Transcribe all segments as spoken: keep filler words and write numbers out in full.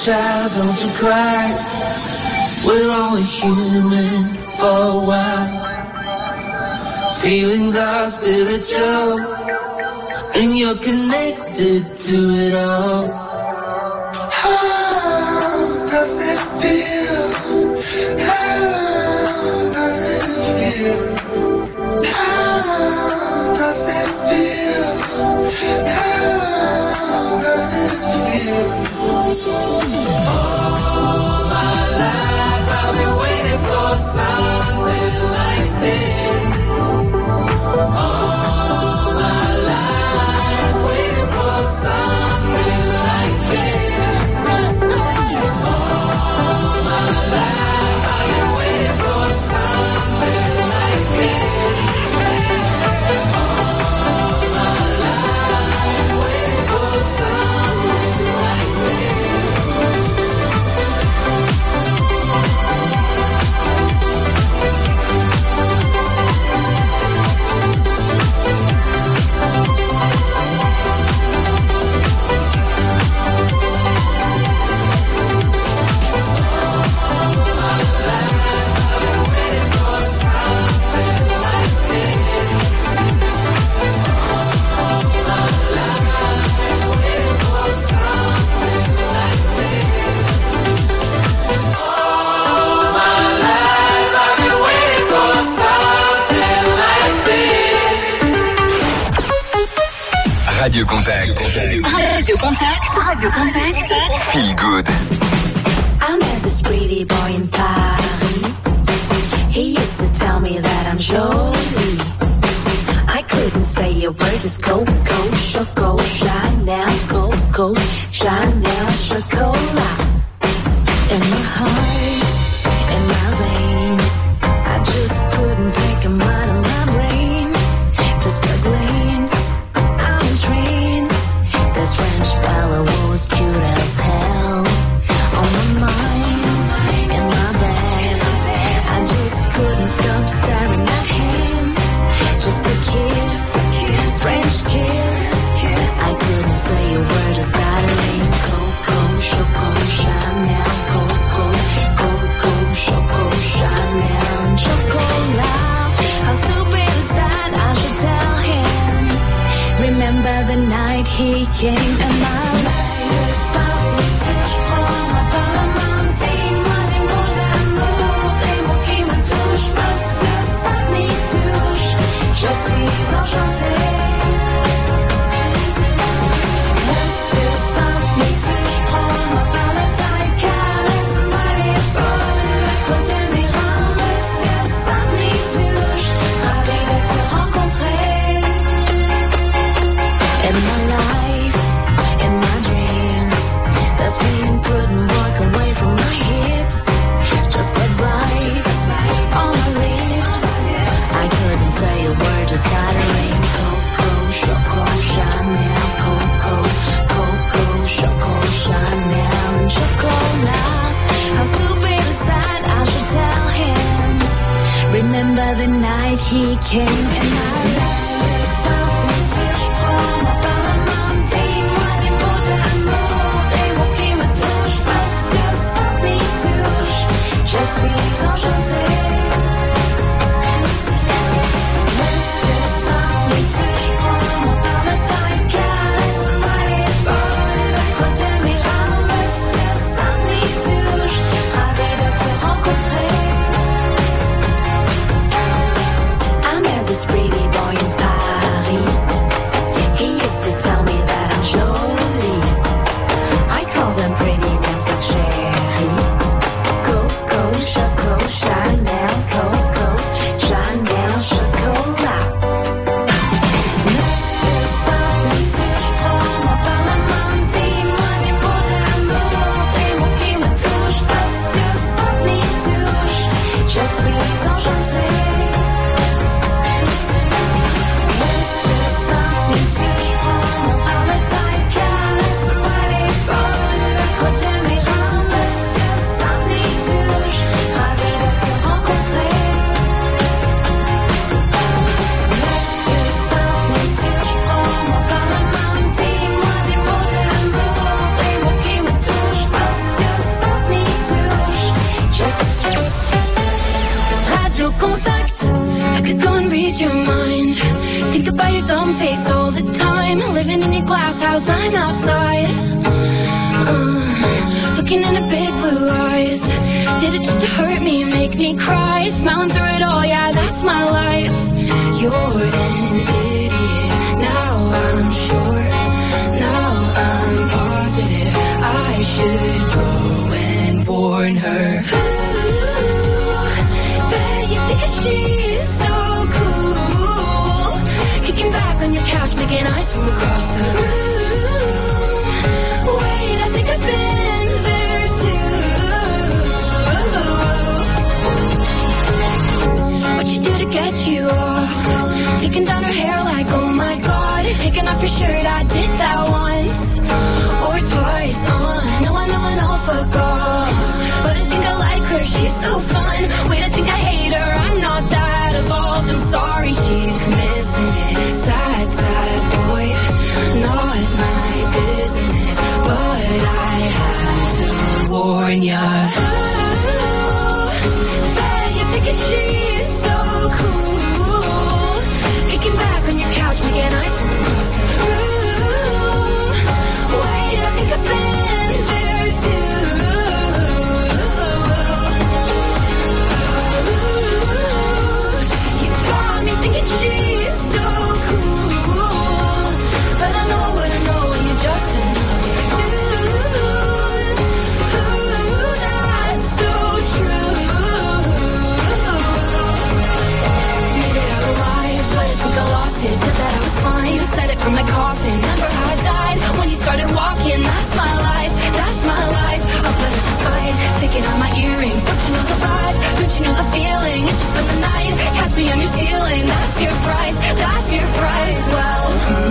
child, don't you cry. We're only human for a while. Feelings are spiritual, and you're connected to it all. How does it feel? How does it feel? How does it feel? How does it feel? All my life I've been waiting for something like this. All my life waiting for something like this. All my life I've been waiting for something like this. All my life waiting for something like this. Radio Contact. Radio Contact. Radio Contact. Feel good. I met this pretty boy in Paris. He used to tell me that I'm jolie. I couldn't say a word, just go, go, choco, Chanel, go, go, Chanel, chocolat. In my heart, in my veins, I just couldn't take him out of my brain. Just a glance, I'm in trance. This French fella was cute as hell. On my mind, in my bed, I just couldn't stop staring at him. Just a kiss, French kiss. I couldn't say a word, just gotta ring. Coco, Choco, Chanel, Coco, Coco, Choco, Chanel, and chocolat. How stupid is that? I should tell him. Remember the night he came and my life. Je suis enchantée. Monsieur Saint-Nitouche, prends-moi par la taille, caresse-moi l'épaule, côté mirant. Monsieur Saint-Nitouche, ravi de te rencontrer. In my life, in my dreams, the pain couldn't walk away from my hips. Just a bite on my lips. I couldn't say a word, just gotta ring. Coco, Choco, Chanel, Coco, Coco, Choco, Chanel, and chocolat. How stupid is that? I should tell him. Remember the night he came and I left. Prends-moi par la main, dis-moi des mots d'amour, des mots qui me touchent. Monsieur Saint-Nitouche, je suis enchantée. Monsieur Saint-Nitouche, prends-moi par la taille, caresse-moi l'épaule, côté mirant. Monsieur Saint-Nitouche, ravi de te rencontrer. I met this pretty boy in same face all the time. Living in your glass house, I'm outside. Uh, looking into big blue eyes. Did it just to hurt me, make me cry? Smiling through it all, yeah, that's my life. You're an idiot, now I'm sure. Now I'm positive I should go and warn her. Bet you think that she's so cool, kicking back on your couch, making ice from across the room. Wait, I think I've been there too. What you do to get you off? Taking down her hair like, oh my god. Taking off your shirt, I did that once or twice. Uh, no, I know I know, forgot. But I think I like her, she's so fun. Wait, I think I hate her, I'm not that evolved. I'm sorry, she's missing it. Sad, sad boy, not my business. But I had to warn ya. Ooh, bet you're thinking she's so cool, kicking back on your couch, making ice from across the room. Wait, I think I've been there too. You got me thinking she's so cool, but I know what I know when you're just another dude. Ooh, that's so true. Made it out alive, but I think I lost it. Said that I was fine, said it from my coffin. Remember how I died when you started walking? That's my life, that's my life. I'll put it aside, taking out my earrings. Don't you know the vibe? Don't you know the feeling? It's just for the night. Catch me on your ceiling. That's your price, that's your price. Well,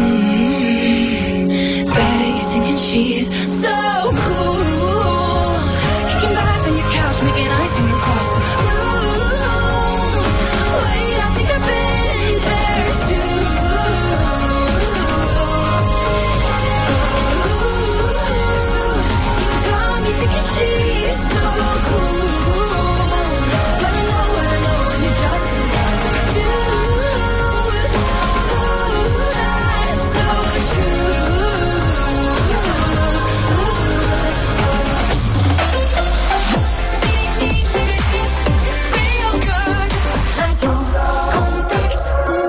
mm, bet you're thinking she's so cool, kicking back on your couch, making ice from across the room. Wait, I think I've been there too. You got me thinking she's so cool, but I know what I know when you're just another dude. Oh, that's so true. Feel good. Radio Contact.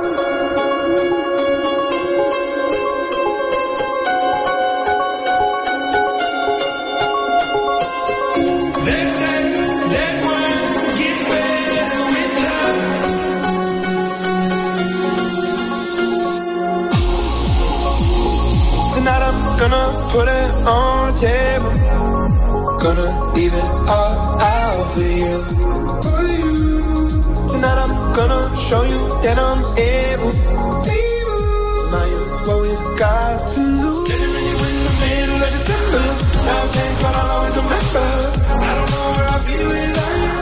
Tonight I'm gonna put it on the table. Gonna leave it all out for you. For you. Tonight I'm gonna show you that I'm able. Now you're what we've got to lose. Getting ready in the middle of December. Now change, but I'll always remember. I don't know where I'll be without you.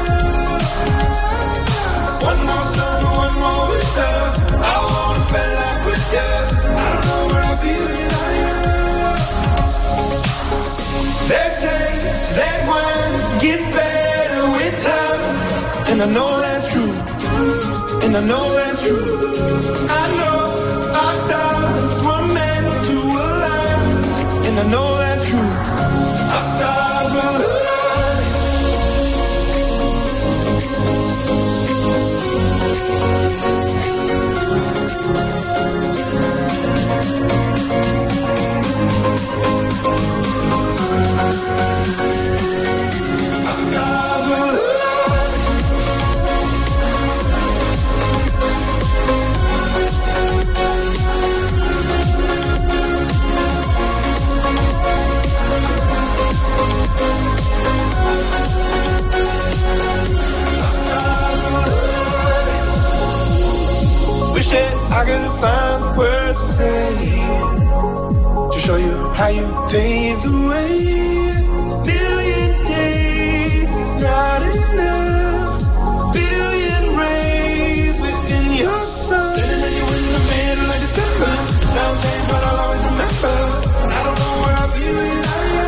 One more summer, one more winter. I wanna spend life with you. I don't know where I'll be without you. They say that one gets better with time, and I know that's true, and I know that's true. I know our stars were meant to align, and I know that's true. Our stars will align. Wish that I could find the words to say to show you how you paved the way. Billion days is not enough. Billion rays within your sun. Standing you in the middle of December. Now change, but I'll always remember. I don't know where I'll be without you.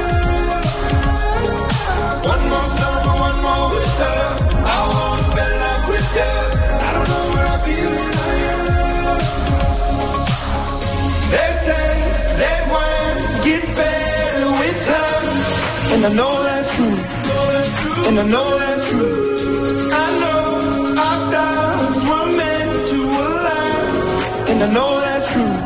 One more summer, one more winter. I wanna spend life with you. I don't know where I'll be without you. gets better with time. And I know that's true. And I know that's true. I know our stars were meant to align. And I know that's true.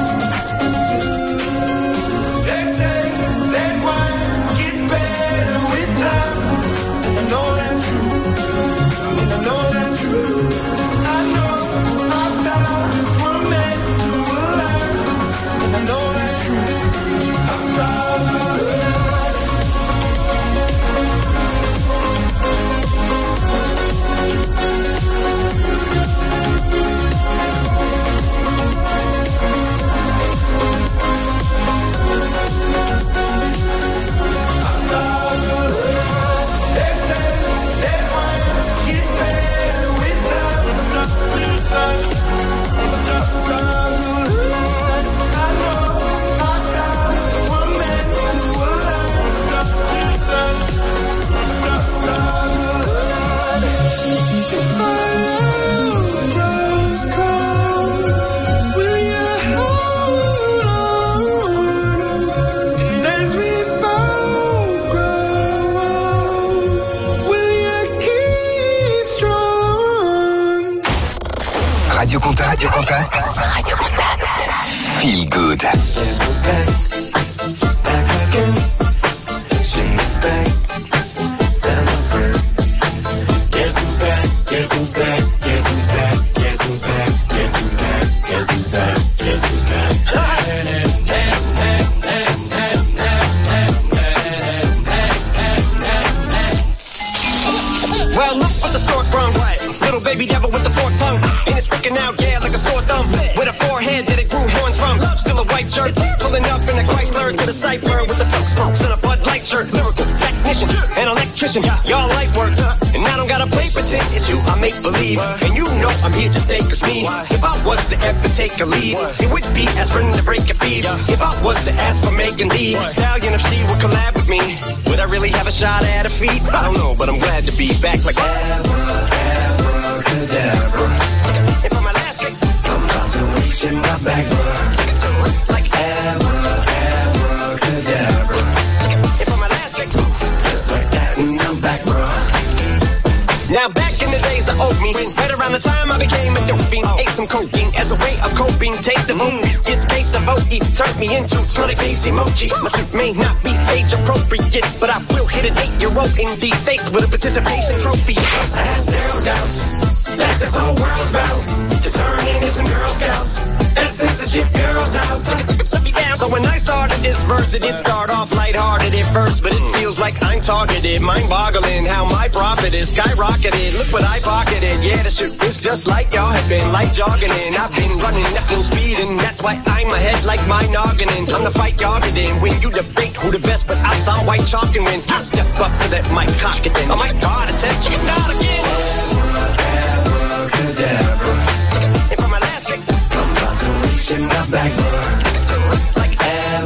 They say that wine gets better with time. And I know that's true. And I know that's true. I know our stars were meant to align. And I know that's true. Our stars were Radio Contact. Radio Contact. Radio Contact. Feel good. Well, look what the stork brung. Little baby devil with the forked tongue. And it's sticking out, yeah, like a sore thumb. With a forehead that it grew horns from. Still a white shirt, pulling up in a Chrysler to the cipher with the folks folks and a Bud Light shirt. Lyrical technician, an electrician, y'all light work. And I don't gotta play pretend, it's you I make believe. And you know I'm here to stay, cause me, if I was to ever take a lead, it would be aspirin to break a feed. If I was to ask for Megan Thee Stallion, if she would collab with me, would I really have a shot at her feet? I don't know, but I'm glad to be back like abracadabra. If I'm elastic, I'm about to reach in my back, like abracadabra. If I'm elastic, just like that, and I'm back, bro. Now back in the days of owed me, right around the time I became a dope fiend, ate some cocaine as a way of coping, taste of opium, gets taste of O E, turned me into sonic face emoji. My suit may not be age appropriate, but I will hit an eight-year-old in the face with a participation trophy. I have zero doubts that this whole world's about to turn into some Girl Scouts and censorship girls out. So when I started this verse, it did start off lighthearted at first, but it feels like I'm targeted, mind-boggling how my profit is skyrocketed. Look what I pocketed, yeah, the shit is just like y'all have been, like jogging in. I've been running at full speed, and that's why I'm ahead like my noggin. I'm the fight y'all get in. When you debate who the best, but I saw white chalk and win. I step up to that mic cock it then. Oh my God, attention, not again. Abracadabra. If I'm elastic, I'm about to reach in my back, like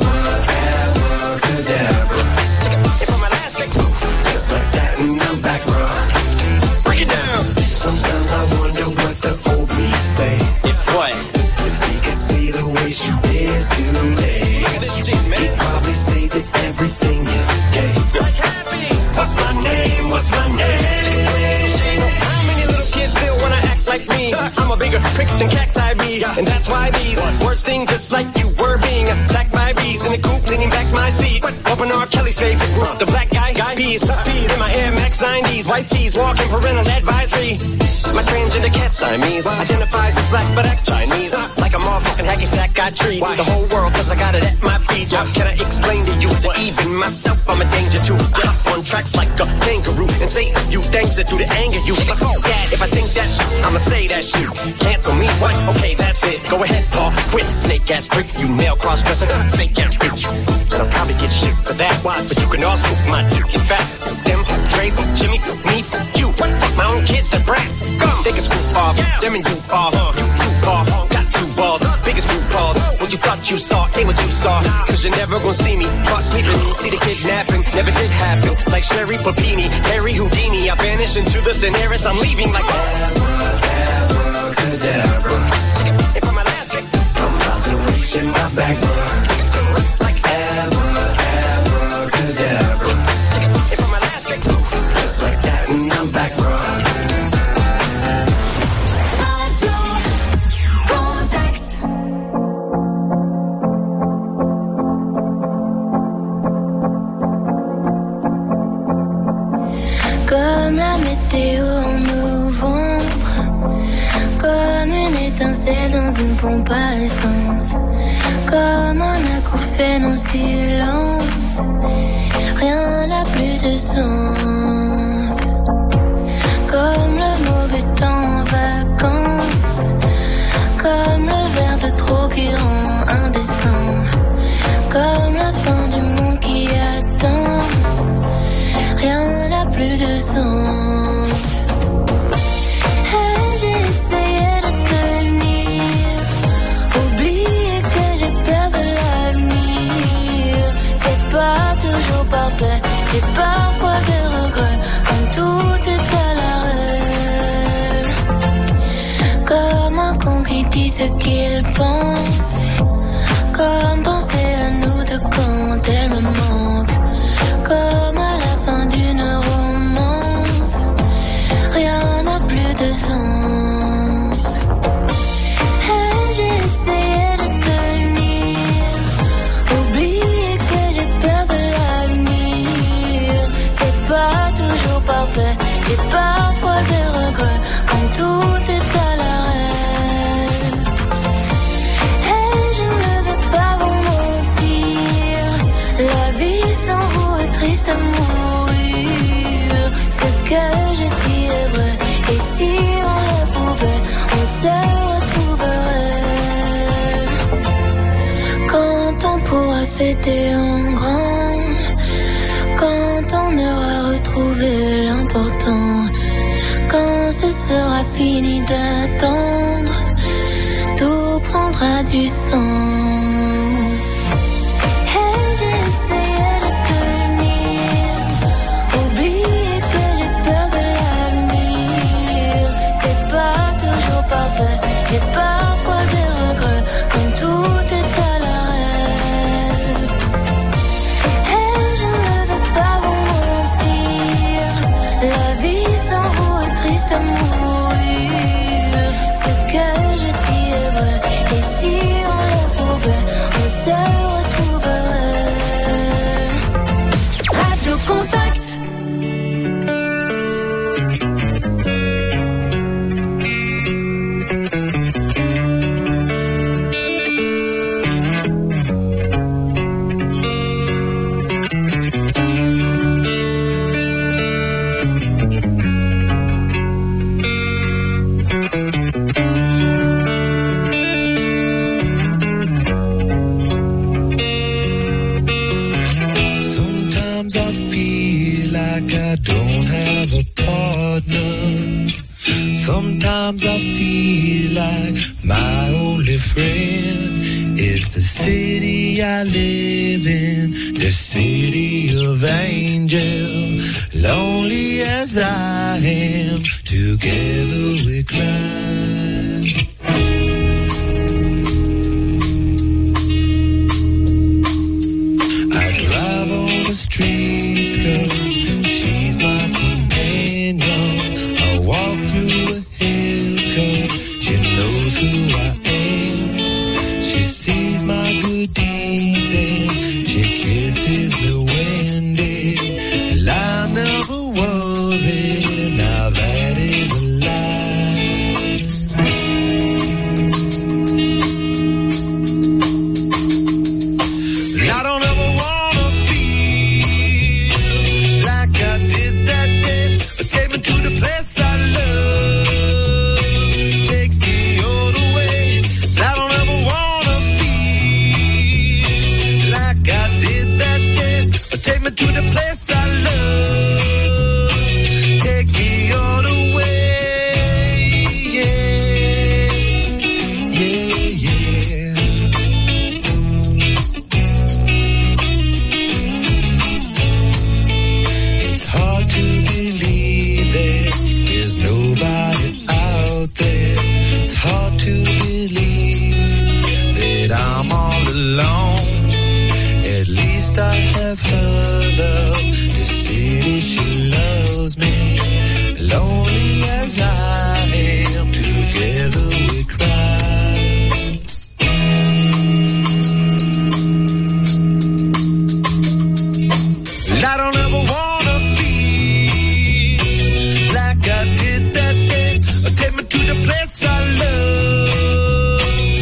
abracadabra. If I'm elastic, just like that, and I'm back, bro. Break it down. Sometimes I wonder what the old me say. If what? If he could see the way she is today, he'd probably say that everything is gay. Like happy. What's my name? What's my name? How many little kids still wanna act like me? I'm a bigger prick than cacti be, and that's why these words sting just like you were being attacked by bees in the coop, leaning back my seat. Open R. Kelly's favorite group, the black guy, guy bees, bees in my Air Max nineties, white tees, walking parental advisory. My transgender cat Siamese identifies as black but acts Chinese, like a motherfucking hacky sack got trees. The whole world cause I got it at my feet. How can I explain to you that even myself I'm a danger to? Get up on tracks like a kangaroo and say a few things that do to anger you. But fuck that, if I think that shit, I'ma say that shit. Cancel me, what? Okay, that's it. Go ahead, Paul, quit. Snake ass prick, you male cross-dresser, fake ass bitch. And I'll probably get shit for that, why? But you can also my dick in fact. Them, Dre, Jimmy, me, you. What? Fuck my own kids, the brats. Come, take a screw off. Them and you off. You, you off. Got two balls, biggest blue balls. What you thought you saw, ain't what you saw. Cause you're never gonna see me. Caught sleeping, see the kidnapping. Never did happen. Like Sherry Papini, Harry Houdini. I vanish into the Daenerys. I'm leaving like abracadabra. If I'm elastic, I'm about to reach in my back, like abracadabra. une pompe à essence. Comme un acouphène en silence, rien n'a plus de sens. Comme le mauvais temps en vacances, comme le verre de trop qui rend indécent, comme la fin du monde qui attend, rien n'a plus de sens. Et j'ai essayé de tenir, oublier que j'ai peur de l'avenir. C'est pas toujours parfait, et parfois des regrets, comme tout est à l'arrêt. Comme un con qui dit ce qu'il pense, comme penser à nous deux quand elle me manque, comme à la fin d'une romance, rien n'a plus de sens. Et j'ai essayé de tenir, oublier que j'ai peur de l'avenir. C'est pas toujours parfait, et parfois des regrets, quand tout est à l'arrêt. Et je ne veux pas vous mentir, la vie sans vous est triste à mourir. Ce que je dis est vrai, et si on le pouvait, on se retrouverait. Quand on pourra fêter en grand, quand on aura retrouvé l'important, quand ce sera fini d'attendre, tout prendra du sens. Et j'ai essayé de tenir, oublier que j'ai peur de l'avenir. C'est pas toujours parfait, et parfois des regrets, quand tout est à l'arrêt. Et je ne veux pas vous mentir, la vie sans vous est triste à mourir. Ce que je dis est vrai, et si on le pouvait, on se retrouverait. Radio Contact. Sometimes I feel like I don't have a partner. Sometimes I feel like my only friend is the city I live in, the city of angels. Lonely as I am, together we cry. I drive on the streets 'cause she's my companion. I walk through the hills 'cause she knows who I am. She sees my good deeds and she kisses me when day. And I never worry, now that is a lie. I don't ever wanna feel like I did that day. Take me to the place I love, take me all the way. I don't ever wanna feel like I did that day. Take me to the place I love, take me all the way. Yeah, yeah, yeah. It's hard to believe that there's nobody out there. It's hard to believe that I'm all alone. At least I have her love, the city she loves me. Lonely as I am, together we cry. I don't ever wanna feel like I did that day. Take me to the place I love,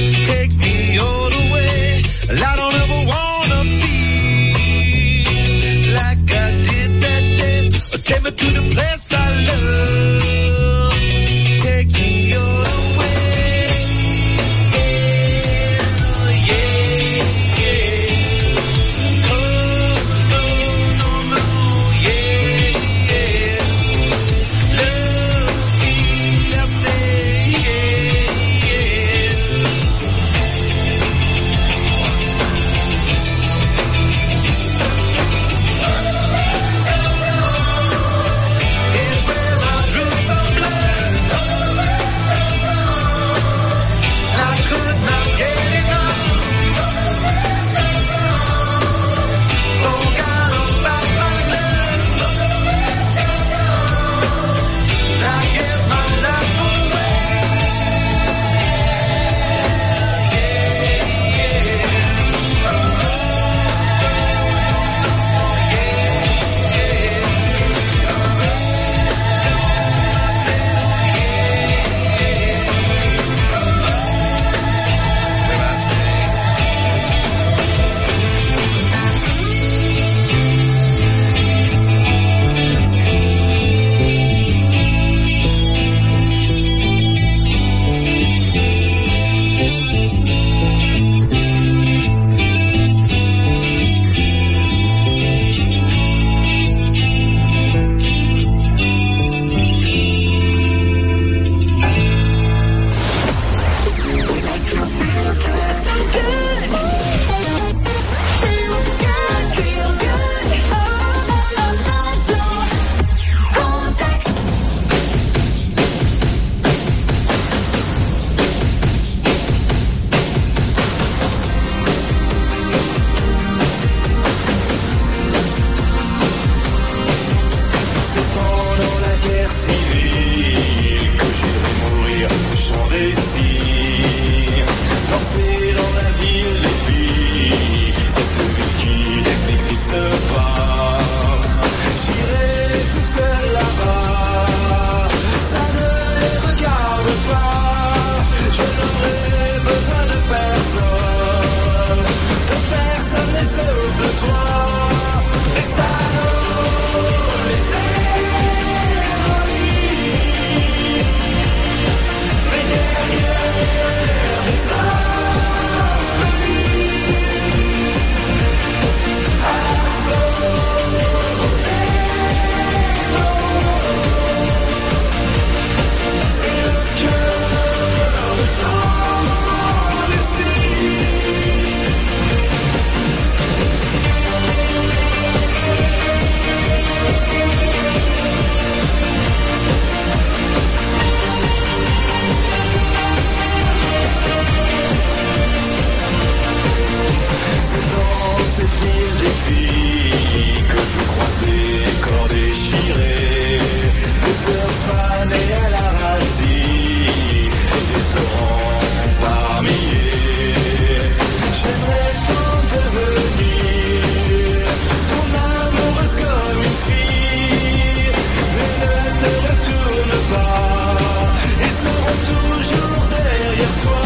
filles que je croisais, corps déchirés, des sœurs fanées à la racine, et des torrents par milliers. J'aimerais tout devenir ton amoureuse comme une fille, mais ne te retourne pas, ils seront toujours derrière toi.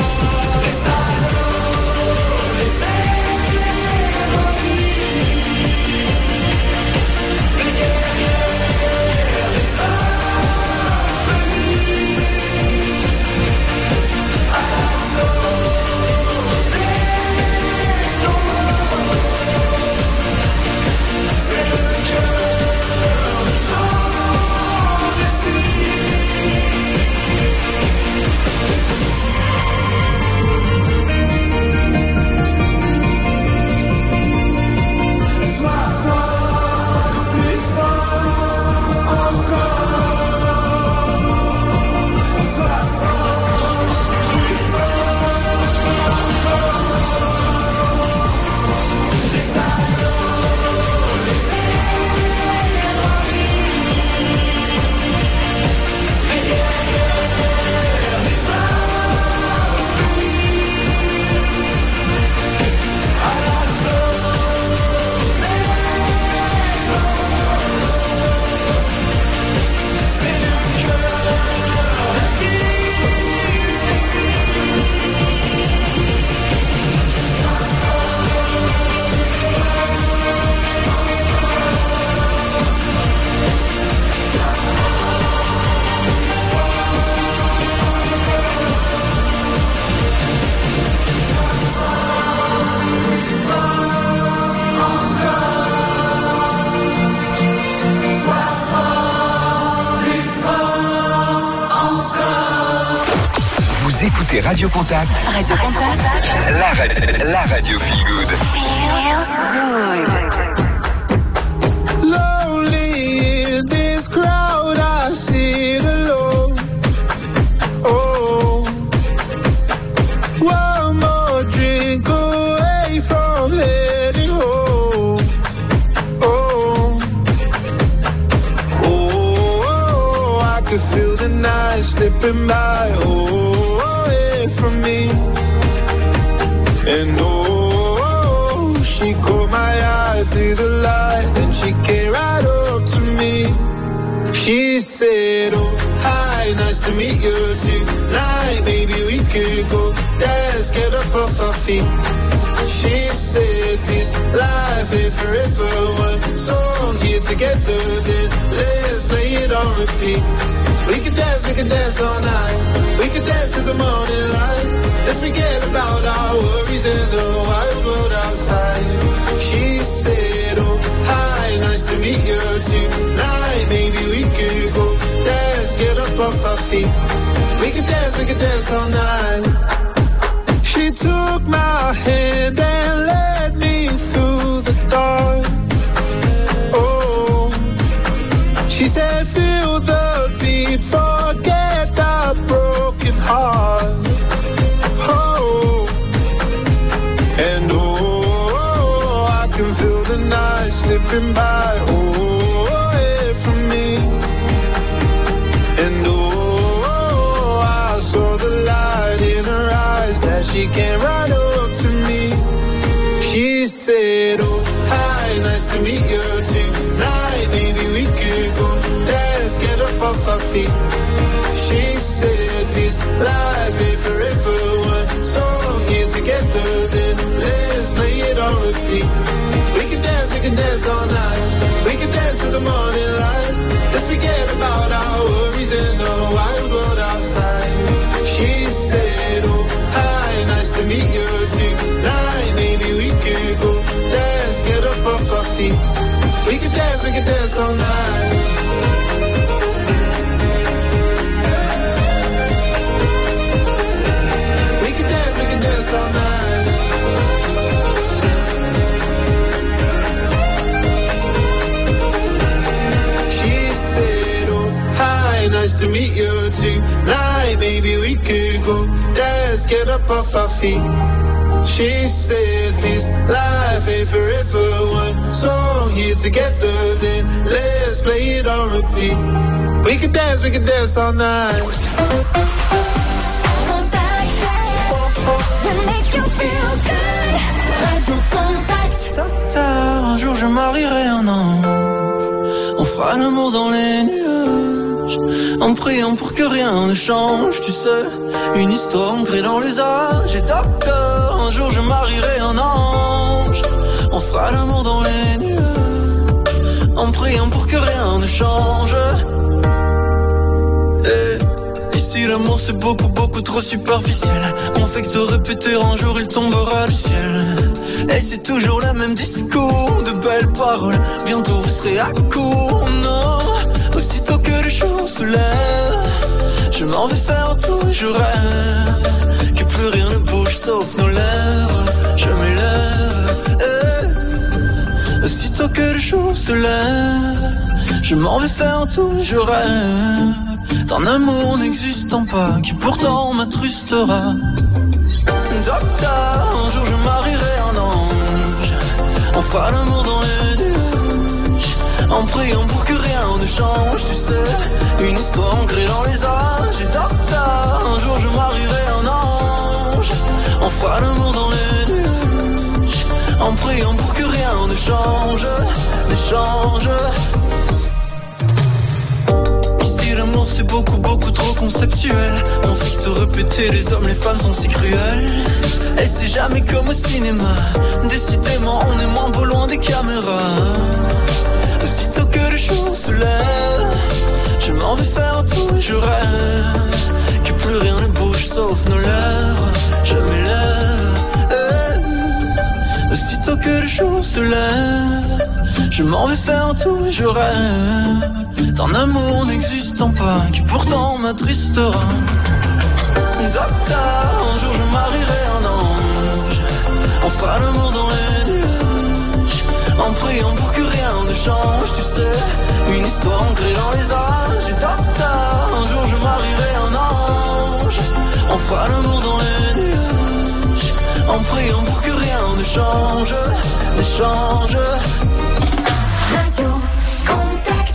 Radio Contact. Radio Contact. La, ra- la radio feel good. Feels good. Lonely in this crowd, I sit alone. Oh, one more drink away from heading home. Oh, oh, I could feel the night slipping by. Oh, from me, and oh, she caught my eye through the light, and she came right up to me. She said, oh, hi, nice to meet you tonight, maybe we could go dance, get up off our feet. She said, this life ain't forever, one song here together, then let's play it on repeat. We can dance, we can dance all night. We can dance to the morning light. Let's forget about our worries in the wild world outside. She said, oh, hi, nice to meet you tonight. Maybe we could go dance, get up off our feet. We can dance, we can dance all night. She took my hand and led me through the dark. Oh, she said, feel the beat, forget the broken heart. Oh, and oh, I can feel the night slipping by. Oh, away from me. And oh, I saw the light in her eyes that she came right up to me. She said, oh, hi, nice to meet you tonight. Maybe we could go dance, get up off our feet. She said, this life ain't forever, one song here together, then let's play it on repeat. We can dance, we can dance all night. We can dance to the morning light. Let's forget about our worries in the wild world outside. She said, oh, hi, nice to meet you tonight. Maybe we could go dance, get up off our feet. We can dance, we can dance all night. We can dance, we can dance all night. She said, oh, hi, nice to meet you tonight. Maybe we could go dance, get up off our feet. She said this life ain't forever. One song here together, then let's play it on repeat. We can dance, we can dance all night. Un jour je marierai un ange. On fera l'amour dans les nuages, en priant pour que rien ne change. Tu sais, une histoire ancrée dans les âges. Et docteur, un jour je marierai un ange. On fera l'amour dans les nuages, en priant pour que rien ne change. Et ici l'amour c'est beaucoup beaucoup trop superficiel. On fait que te répéter, un jour il tombera du ciel. Et c'est toujours le même discours, de belles paroles, bientôt vous serez à court. Non, aussitôt que le jour se lève, je m'en vais faire tout, je rêve que plus rien ne bouge sauf nos lèvres. Je m'élève, eh. Aussitôt que le jour se lève, je m'en vais faire tout, je rêve d'un amour n'existant pas, qui pourtant m'attrustera. Docteur, un jour je marierai un ange. On fera l'amour dans les nuages, en priant pour que rien ne change. Tu sais, une histoire ancrée dans les âges. Et docteur, un jour je marierai un ange. On fera l'amour dans les nuages, en priant pour que rien ne change, ne change. L'amour c'est beaucoup beaucoup trop conceptuel. On fait te répéter, les hommes, les femmes sont si cruels. Et c'est jamais comme au cinéma. Décidément on est moins beau loin des caméras. Aussitôt que le jour se lève, je m'en vais faire tout, je rêve que plus rien ne bouge sauf nos lèvres. Je m'élève, eh. Aussitôt que le jour se lève, je m'en vais faire tout, je rêve d'un amour n'existant pas, qui pourtant m'attristera. Docteur, un jour je marierai un ange. On fera l'amour dans les nuages, en priant pour que rien ne change. Tu sais, une histoire ancrée dans les âges. Et docteur, un jour je marierai un ange. On fera l'amour dans les nuages, en priant pour que rien ne change, ne change. Radio Contact.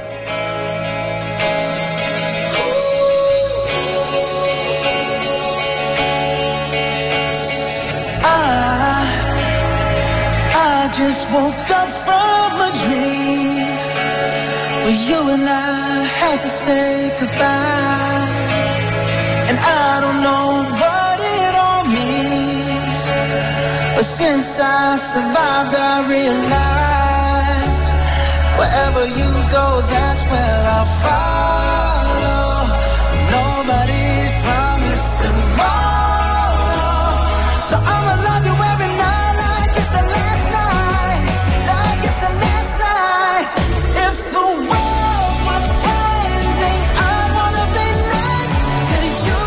I just woke up from a dream where you and I had to say goodbye. And I don't know what it all means, but since I survived I realized wherever you go, that's where I'll follow. Nobody's promised tomorrow, so I'ma love you every night like it's the last night, like it's the last night. If the world was ending, I wanna be next to you.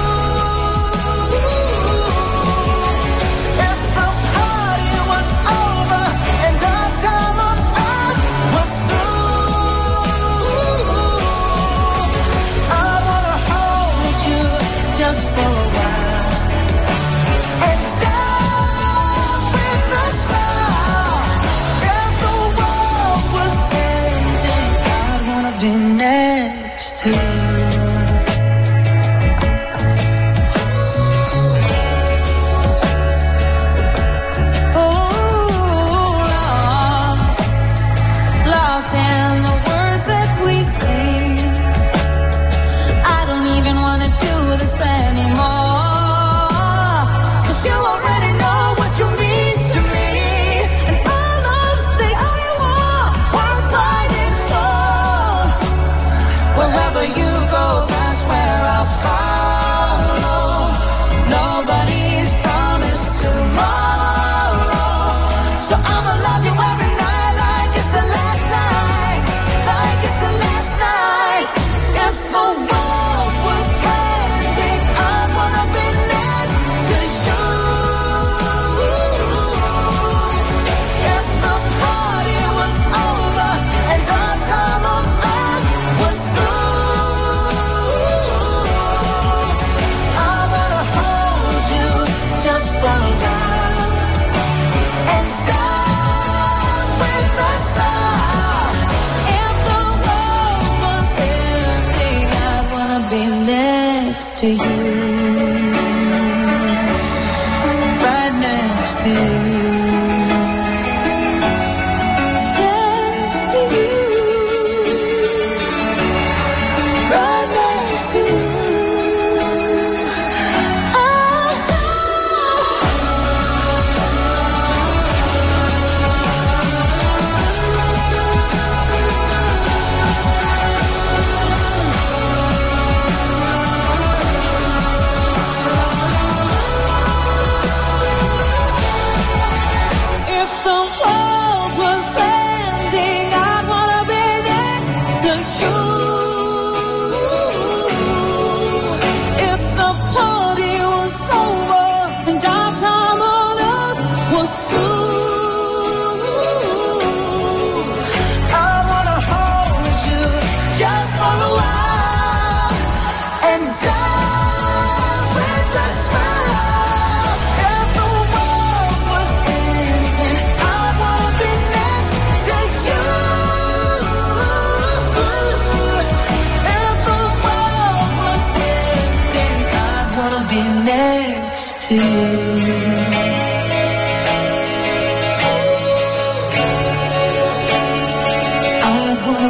If the party was over and our time on earth was through,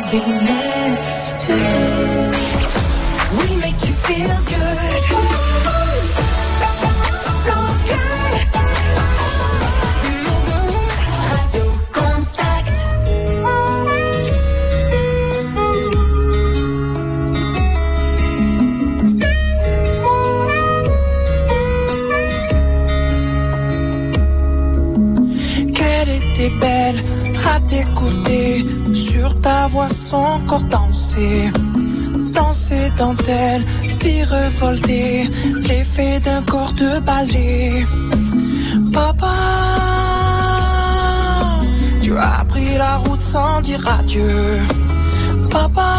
be next to you. We make you feel good. So good. Radio Contact. Qu'elle était belle à t'écouter, sur ta voix son corps danser, danser dentelle, puis revolter, l'effet d'un corps de ballet. Papa, tu as pris la route sans dire adieu. Papa,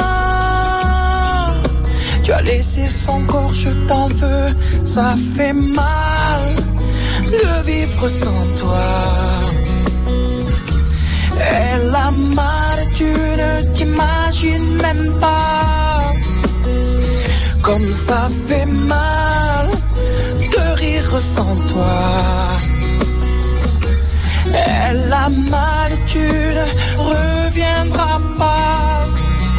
tu as laissé son corps, je t'en veux, ça fait mal de vivre sans toi. Elle a mal, tu ne t'imagines même pas comme ça fait mal de rire sans toi. Elle a mal, tu ne reviendras pas.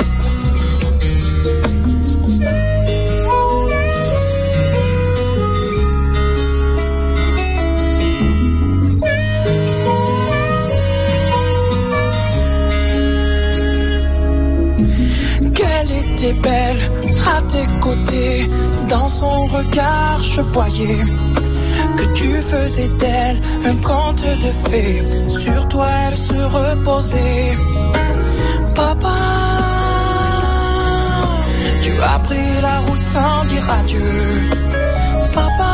T'es belle à tes côtés, dans son regard je voyais que tu faisais d'elle un conte de fées, sur toi elle se reposait. Papa, tu as pris la route sans dire adieu. Papa,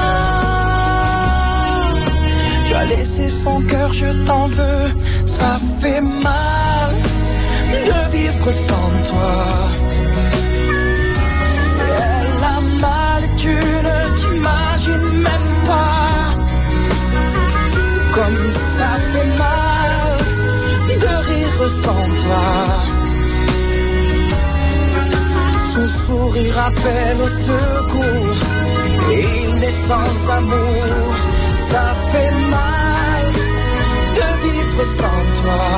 tu as laissé son cœur, je t'en veux, ça fait mal de vivre sans toi. Tu ne t'imagines même pas comme ça fait mal de rire sans toi. Son sourire appelle au secours et il est sans amour. Ça fait mal de vivre sans toi.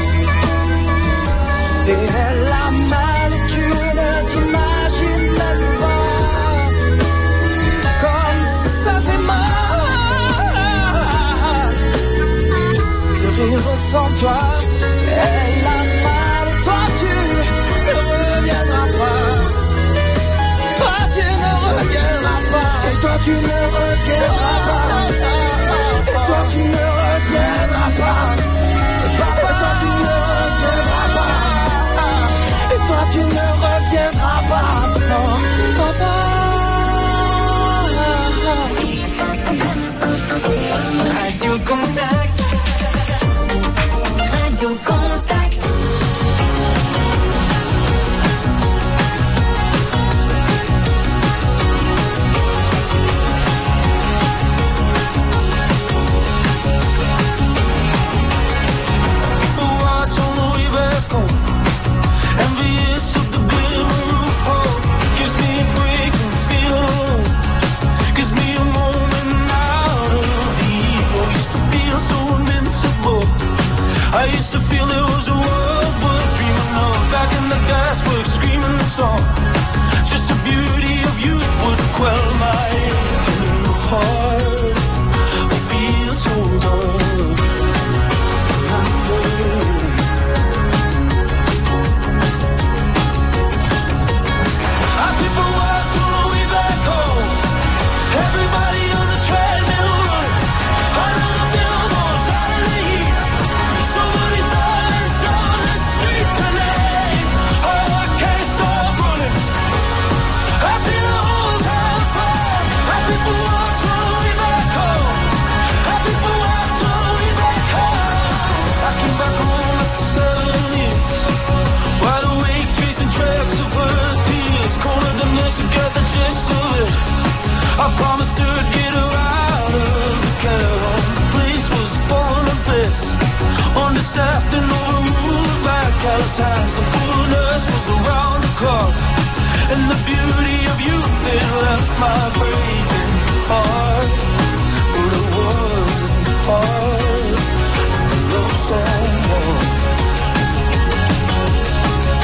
Et elle a mal, tu ne t'imagines même pas. Ça fait mal de rire sans toi. Elle a mal, toi tu ne reviendras pas. Toi tu ne reviendras pas. Et toi tu ne reviendras pas. Et toi tu ne reviendras pas. Papa, toi tu ne reviendras pas. Et toi tu ne reviendras pas. Non, papa. Radio Contact. Radio Contact. People watch on the way back home, envious of the big roof hole. Gives me a break and feel alone. Gives me a moment out of evil. Used to feel so invincible. I used to feel there was a world worth dreaming of. Back in the gasworks, screaming the song. Just the beauty of youth would quell my aching heart. I feel so good. As people watch on the way back home, everybody on the treadmill running. Under the billboards, out of the heat. Somebody's silence on the street tonight. Oh, I can't stop running. I see the whole town cry. As people watch on the way back home. As people watch on the way back home. I came back home after seven years. Wide awake, tracing tracks of her tears. Cornered the nurse to get the gist of it. I promised her I'd get her out of the care home. The place was falling to bits. Understaffed and overruled by callous hands. The poor nurse was around the clock. And the beauty of youth, it left my breaking heart. But it wasn't hard to love someone.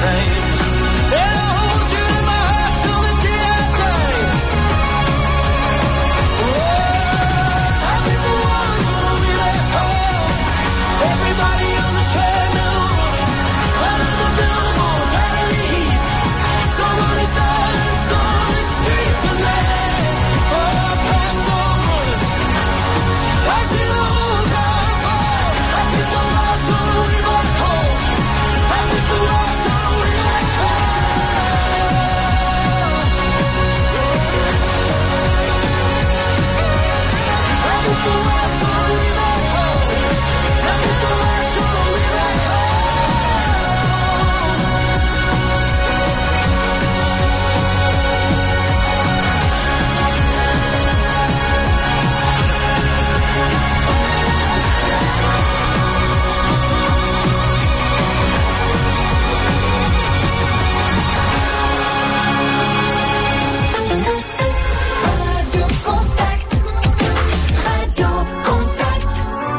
names. And I'll hold you in my heart till the day I die. Oh, I'll be the one who'll be back home. Everybody on the treadmill, under the billboard, battery heat. Someone is dying, someone is free tonight. Oh, past forward. I see the whole town fall. I see the lights on the way back home. I see the lights on the way back home. I see the lights on the way back home. I see the lights on the way back home. Radio Contact, Radio Contact.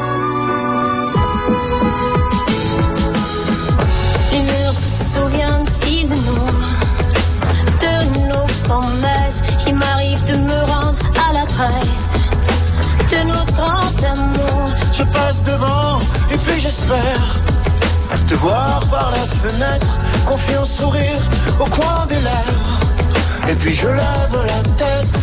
Les murs se souviennent-ils de nous, de nos promesses? Il m'arrive de me rendre à l'adresse de notre grand amour. Je passe devant et puis j'espère te voir par la fenêtre, confiant sourire au coin des lèvres. Et puis je lève la tête.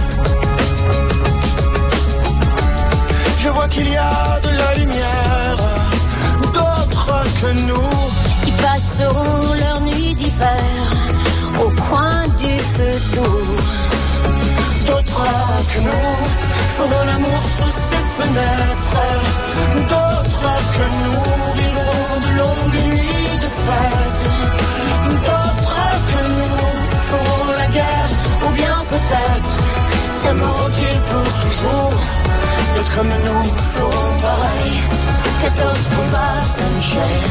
Je vois qu'il y a de la lumière, d'autres que nous. Ils passeront leur nuit d'hiver au coin du feu doux. D'autres que nous feront l'amour sous ces fenêtres. D'autres que nous vivront de longues nuits de fête. D'autres que nous feront la guerre, ou bien peut-être s'aimeront-ils pour toujours. D'autres comme nous feront pareil. quatorze boulevard Saint-Michel.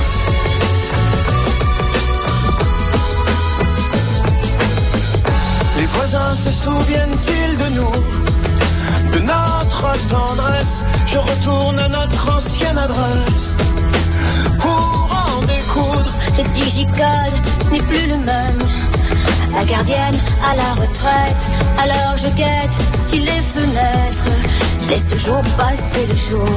Les voisins se souviennent-ils de nous, de notre tendresse? Je retourne à notre ancienne adresse pour en découdre. Le digicode n'est plus le même. La gardienne à la retraite. Alors je guette si les fenêtres laissent toujours passer le jour.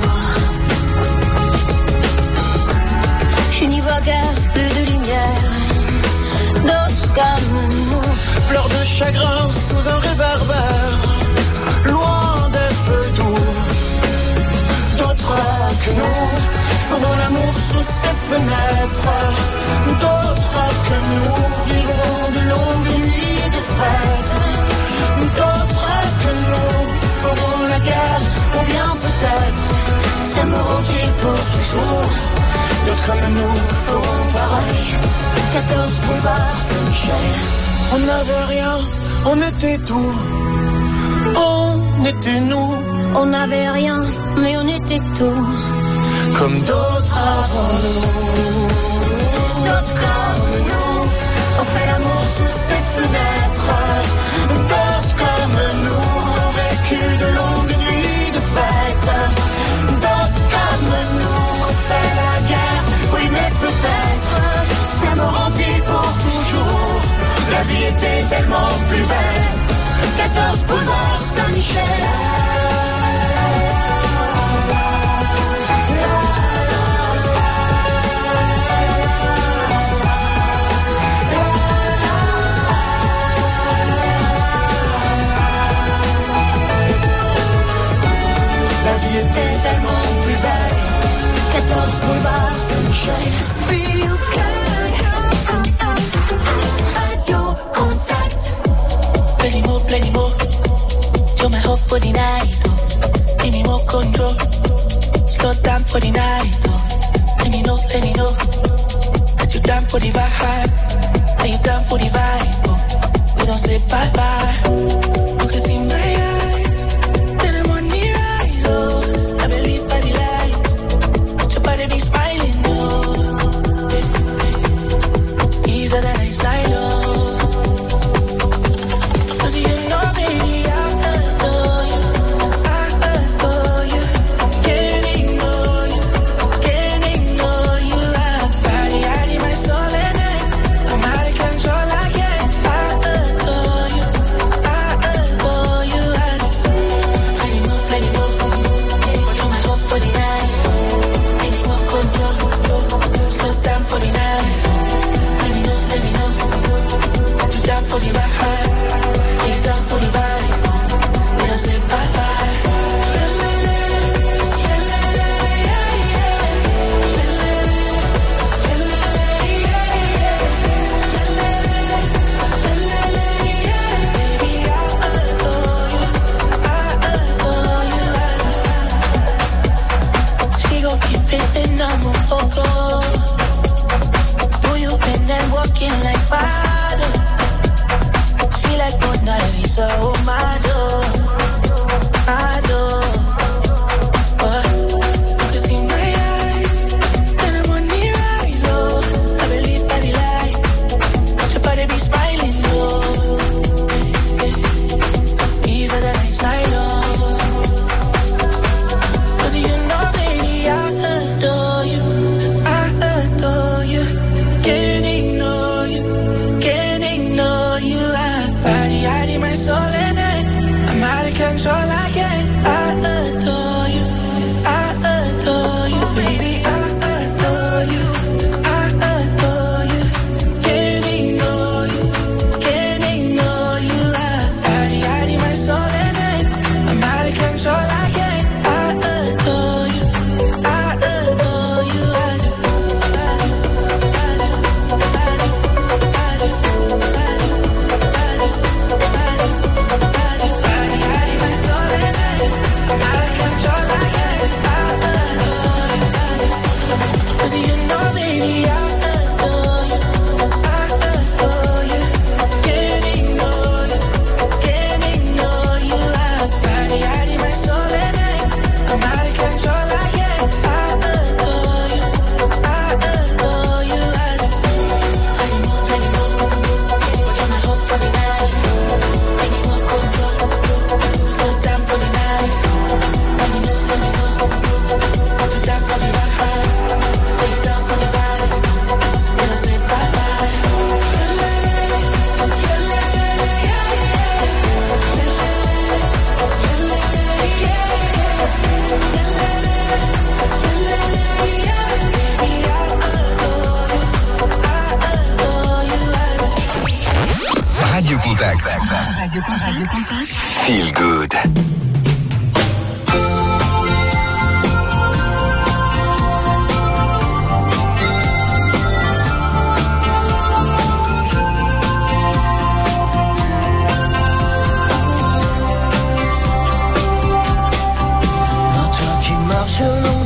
Je n'y vois guère plus de lumière. D'autres comme nous pleurent de chagrin sous un réverbère, loin des feux doux. D'autres que nous feront l'amour sous ces fenêtres. D'autres que nous vivront de longues nuits de fête. D'autres que nous feront la guerre, ou bien peut-être s'aimeront-ils pour toujours. D'autres comme nous feront pareil. quatorze boulevard Saint-Michel. On n'avait rien, on était tout. On était nous. On n'avait rien, mais on était tout. Comme d'autres avant nous. D'autres comme nous ont fait l'amour sous ces fenêtres. D'autres comme nous ont vécu de longues nuits de fête. D'autres comme nous ont fait la guerre. Oui, mais peut-être s'aimeront-ils pour toujours. La vie était tellement plus belle. quatorze boulevard Saint-Michel. La vie était tellement plus belle. quatorze boulevard Saint-Michel. Feel good. Radio Contact. Plenty more, plenty more. You're my hope for the night. Oh. Give me more control. Slow down for the night. Oh. Let me know, let me know. You down for the vibe. Are you down for the vibe? Oh. We don't say bye bye. You can see my eyes. Then I'm on the rise. Oh. I believe by the light. Your body be smiling. Oh. Easier than I sign up. I'm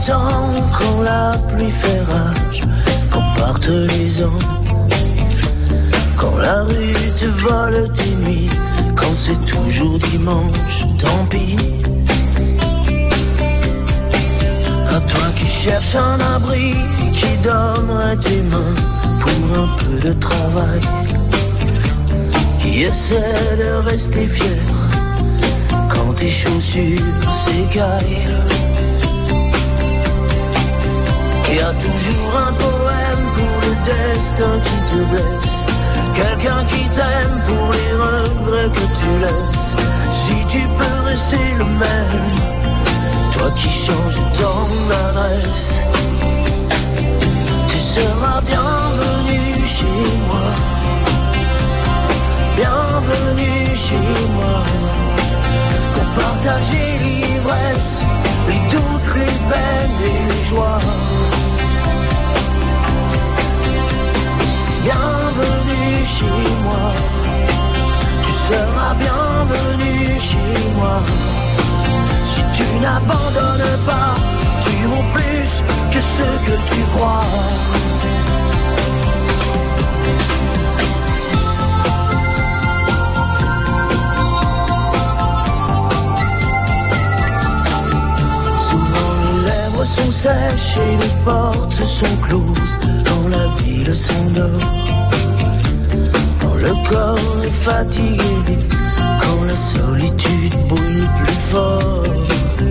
temps quand la pluie fait rage, quand partent les ans, quand la rue te vole tes nuits, quand c'est toujours dimanche, tant pis. À toi qui cherches un abri, qui donnerait tes mains pour un peu de travail, qui essaie de rester fier quand tes chaussures s'écaillent. Il y a toujours un poème pour le destin qui te blesse, quelqu'un qui t'aime pour les regrets que tu laisses. Si tu peux rester le même, toi qui changes ton adresse, tu seras bienvenu chez moi, bienvenue chez moi, pour partager l'ivresse, les doutes, les peines et les joies. Bienvenue chez moi, tu seras bienvenue chez moi. Si tu n'abandonnes pas, tu vaux plus que ce que tu crois. Sont sèches et les portes sont closes quand la ville s'endort, quand le corps est fatigué, quand la solitude brûle plus fort.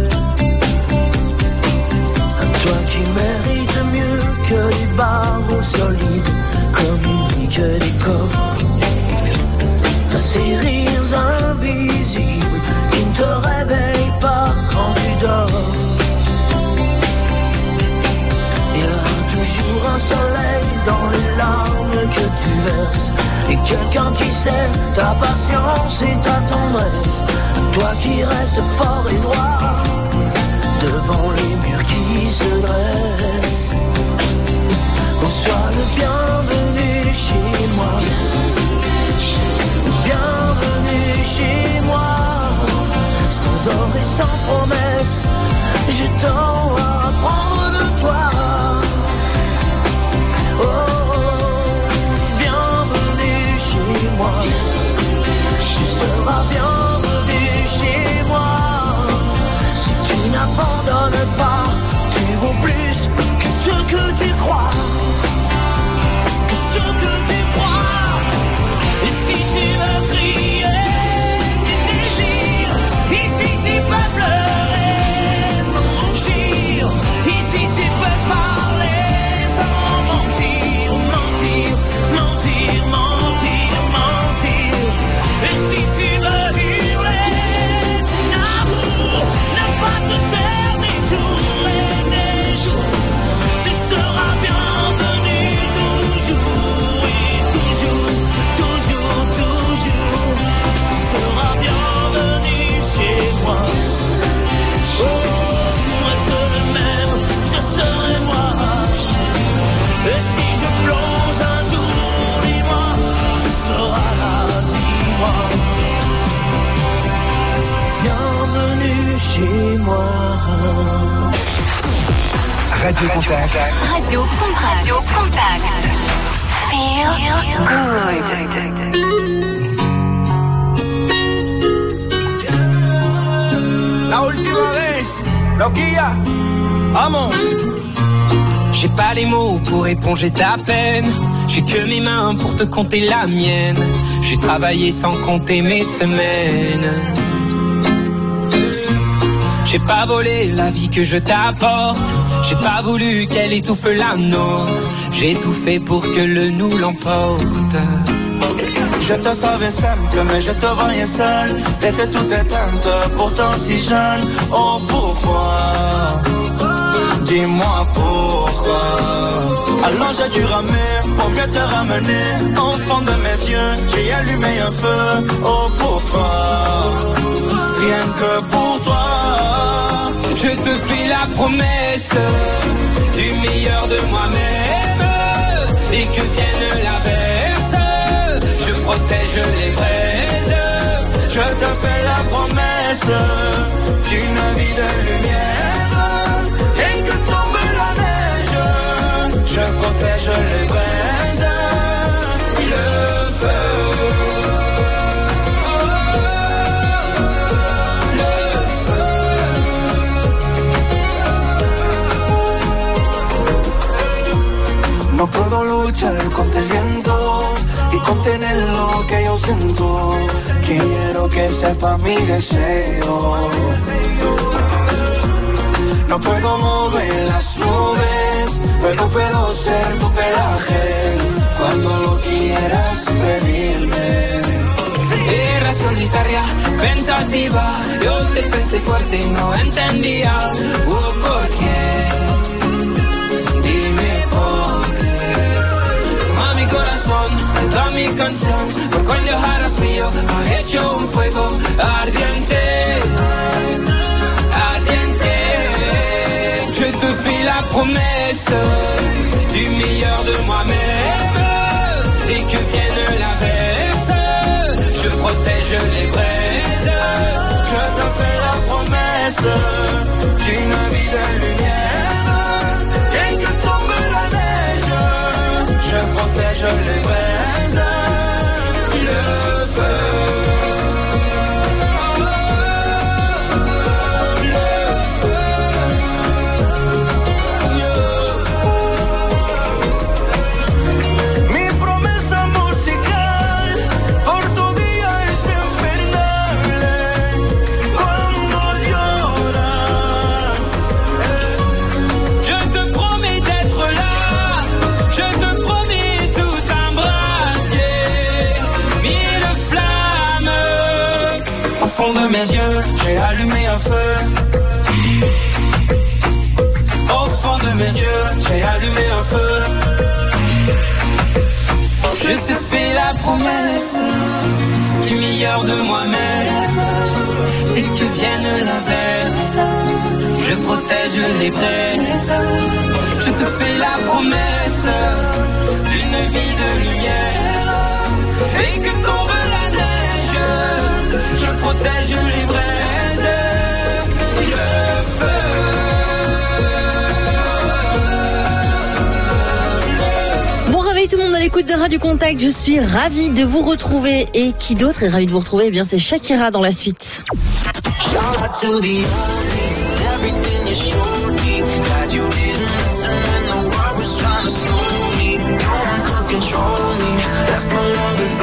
À toi qui mérites mieux que des barreaux solides, communique des corps, à ces rires invisibles qui ne te réveillent pas quand tu dors. Toujours un soleil dans les larmes que tu verses, et quelqu'un qui sait ta patience et ta tendresse. Toi qui restes fort et droit devant les murs qui se dressent. Oh, sois le bienvenu chez moi, bienvenue chez moi, sans ordre et sans promesse. J'ai tant à apprendre de toi. Oh, bienvenue chez moi, tu seras bienvenue chez moi. Si tu n'abandonnes pas, tu vaux plus que ce que tu crois, que ce que tu crois. Et si tu veux crier tes désirs, ici tu peux pleurer sans rougir, ici tu peux parler sans mentir, mentir, mentir, mentir, mentir. Et si tu veux hurler ton amour, ne pas te taire des jours et des jours, tu seras bienvenu toujours et toujours, toujours, toujours. Tu seras bienvenu chez moi. Oh, reste le même, je serai moi. Et si je plonge un jour, dis-moi, tu seras là, dis-moi. Bienvenue chez moi. Radio Contact. Radio Contact. Radio Contact. Feel good. La última vez, loquilla, vamos. J'ai pas les mots pour éponger ta peine, j'ai que mes mains pour te compter la mienne. J'ai travaillé sans compter mes semaines. J'ai pas volé la vie que je t'apporte, j'ai pas voulu qu'elle étouffe la nôtre. J'ai tout fait pour que le nous l'emporte. Je te savais simple, mais je te voyais seul. T'étais toute éteinte, pourtant si jeune. Oh pourquoi? Dis-moi pourquoi. Alors j'ai dû ramer pour mieux te ramener. Au fond de mes yeux, j'ai allumé un feu. Oh pourquoi? Rien que pour toi. Je te fais la promesse du meilleur de moi-même, et que vienne l'averse, je protège les braises. Je te fais la promesse d'une vie de lumière, et que luchar contra el viento y contener lo que yo siento. Quiero que sepa mi deseo. No puedo mover las nubes, pero puedo ser tu pelaje cuando lo quieras pedirme. Era solitaria, pensativa, yo te pensé fuerte y no entendía oh, por qué. Dime por qué. Mami corazón, toda mi canción, por cuando hará frío, ha hecho un fuego ardiente, ardiente. Je te fais la promesse du meilleur de moi-même et que vienne l'averse. Je protège les braises. Je te fais la promesse d'une vie de lumière. Et que tombe la neige, je protège les braises. Le feu. De mes yeux, j'ai allumé un feu. Au fond de mes yeux, j'ai allumé un feu. Je te fais la promesse du meilleur de moi-même et que vienne l'averse. Je protège les braises. Je te fais la promesse d'une vie de lumière et que tombe la neige. Je protège les braises, le feu. Bon réveil tout le monde à l'écoute de Radio Contact, je suis ravie de vous retrouver. Et qui d'autre est ravi de vous retrouver? Eh bien c'est Shakira dans la suite.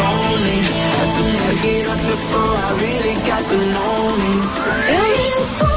Get up before I really got to know me.